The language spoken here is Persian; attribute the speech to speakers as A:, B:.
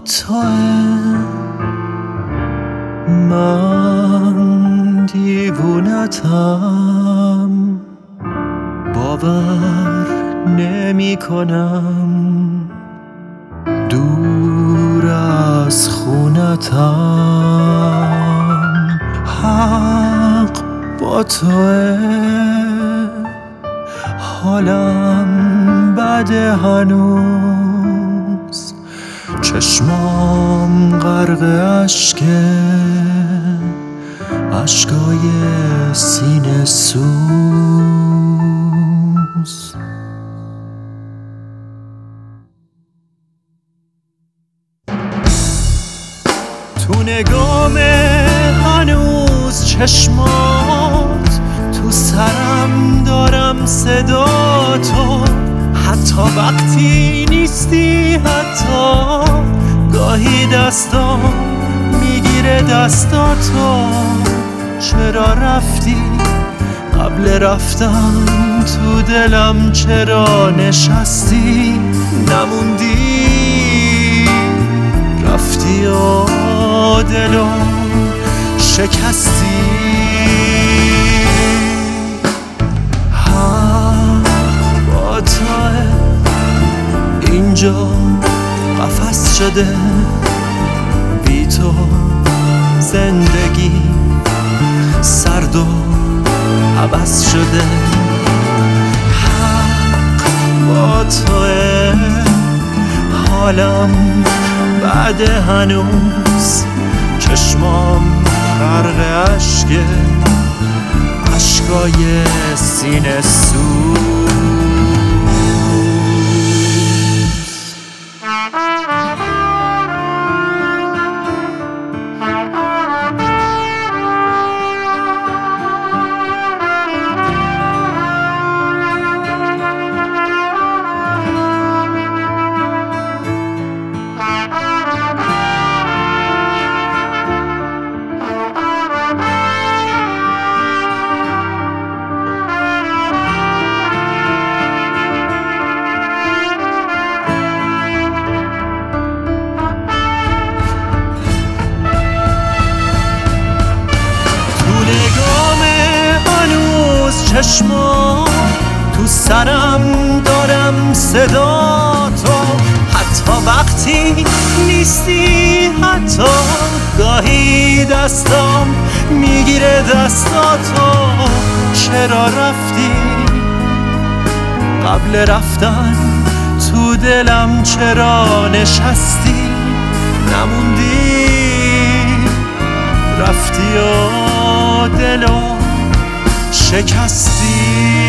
A: توه، من دیوونتم، باور نمی کنم دور از خونتم. حق با توه، حالم بده هنوز، چشمام غرق اشکه، اشکای سینه سوز. تو نگام هنوز چشمات، تو سرم دارم صدا تو، حتی وقتی نیستی، حتی گاهی دستام میگیره دستاتو. چرا رفتی قبل رفتن تو دلم، چرا نشستی نموندی، رفتی و دلو شکستی. با توه اینجا قفس شده، بی تو زندگی سرد و عوض شده. حق با توه، حالم بعد هنوز، چشمام غرق اشکه، اشکای سینه سوز. چشما تو سرم دارم صدا تو، حتی وقتی نیستی، حتی گاهی دستام میگیره دستاتو. چرا رفتی قبل رفتن تو دلم، چرا نشستی نموندی، رفتی و دلو شکستی.